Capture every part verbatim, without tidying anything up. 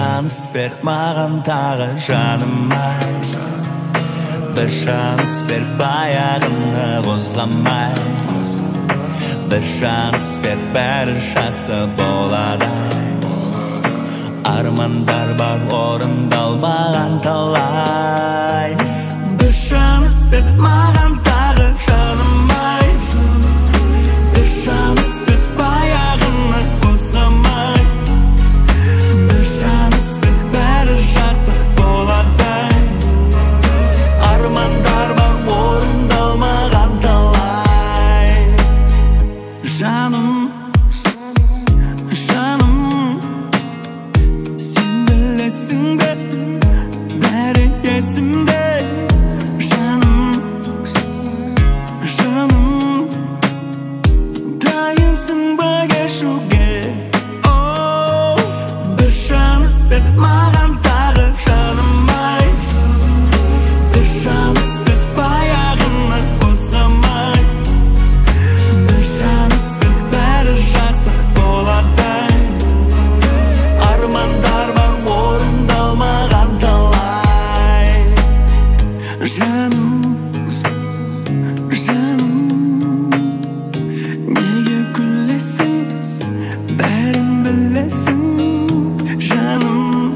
шанс бер маған тағы жаным ай, бір шанс бер баяғыны қозғамай, бір шанс бер бәрі жақсы болады. Армандар бар орындалмаған талай. Бір шанс бер маған тағы жаным ай, бір шанс бер баяғыны қозғамай, бір шанс бер бәрі жақсы болады. Армандар бар орындалмаған талай. Жаным, жаным, сен білесің бе, бәрі есімде. Жаным, жаным, дайынсың ба кешуге? Оу, бір шанс бер маған тағы жаным ай, бір шанс бер баяғыны қозғамай, бір шанс бер бәрі жақсы болады. Армандар бар орындалмаған талай. Жаным, жаным, неге күлесің, бәрін білесің. Жаным,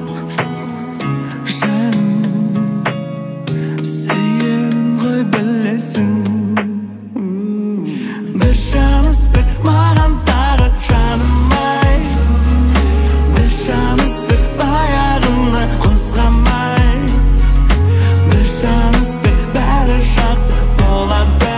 жаным, сүйемін ғой білесің. Бір шанс бер маған тағы жаным ай, бір шанс бер баяғыны қозғамай, бір шанс бер бәрі жақсы болады.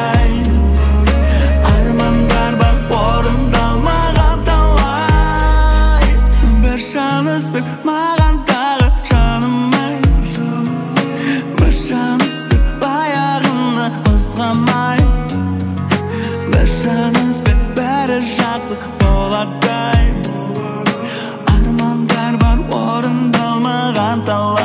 Армандар бар орындалмаған талай. Бір шанс бер маған тағы жаным ай, бір шанс бер баяғыны қозғамай, бір шанс бер бәрі жақсы болады. Армандар бар орындалмаған талай.